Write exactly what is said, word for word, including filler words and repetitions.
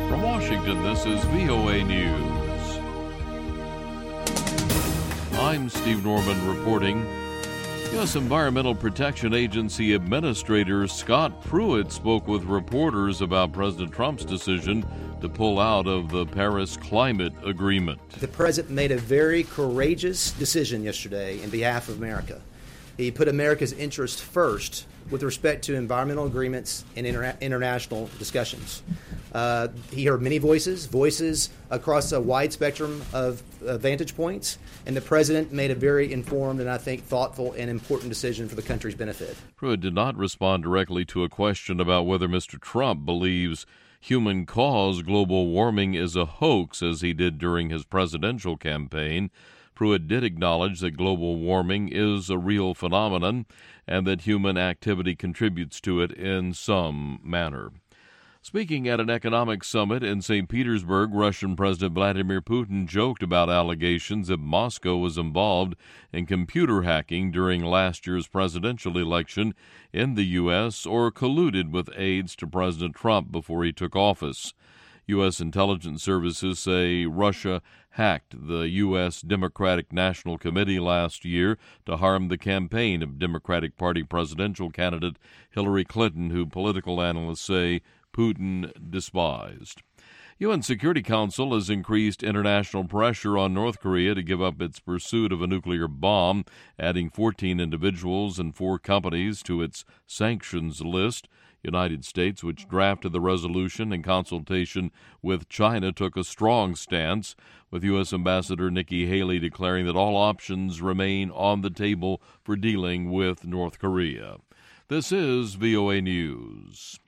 From Washington, this is V O A News. I'm Steve Norman reporting. U S. Environmental Protection Agency Administrator Scott Pruitt spoke with reporters about President Trump's decision to pull out of the Paris Climate Agreement. The president made a very courageous decision yesterday in behalf of America. He put America's interest first with respect to environmental agreements and interna- international discussions. Uh, he heard many voices, voices across a wide spectrum of uh, vantage points, and the president made a very informed and, I think, thoughtful and important decision for the country's benefit. Pruitt did not respond directly to a question about whether Mister Trump believes human-caused global warming is a hoax, as he did during his presidential campaign. Pruitt did acknowledge that global warming is a real phenomenon and that human activity contributes to it in some manner. Speaking at an economic summit in Saint Petersburg, Russian President Vladimir Putin joked about allegations that Moscow was involved in computer hacking during last year's presidential election in the U S or colluded with aides to President Trump before he took office. U S intelligence services say Russia hacked the U S. Democratic National Committee last year to harm the campaign of Democratic Party presidential candidate Hillary Clinton, who political analysts say Putin despised. U N Security Council has increased international pressure on North Korea to give up its pursuit of a nuclear bomb, adding fourteen individuals and four companies to its sanctions list. United States, which drafted the resolution in consultation with China, took a strong stance, with U S. Ambassador Nikki Haley declaring that all options remain on the table for dealing with North Korea. This is V O A News.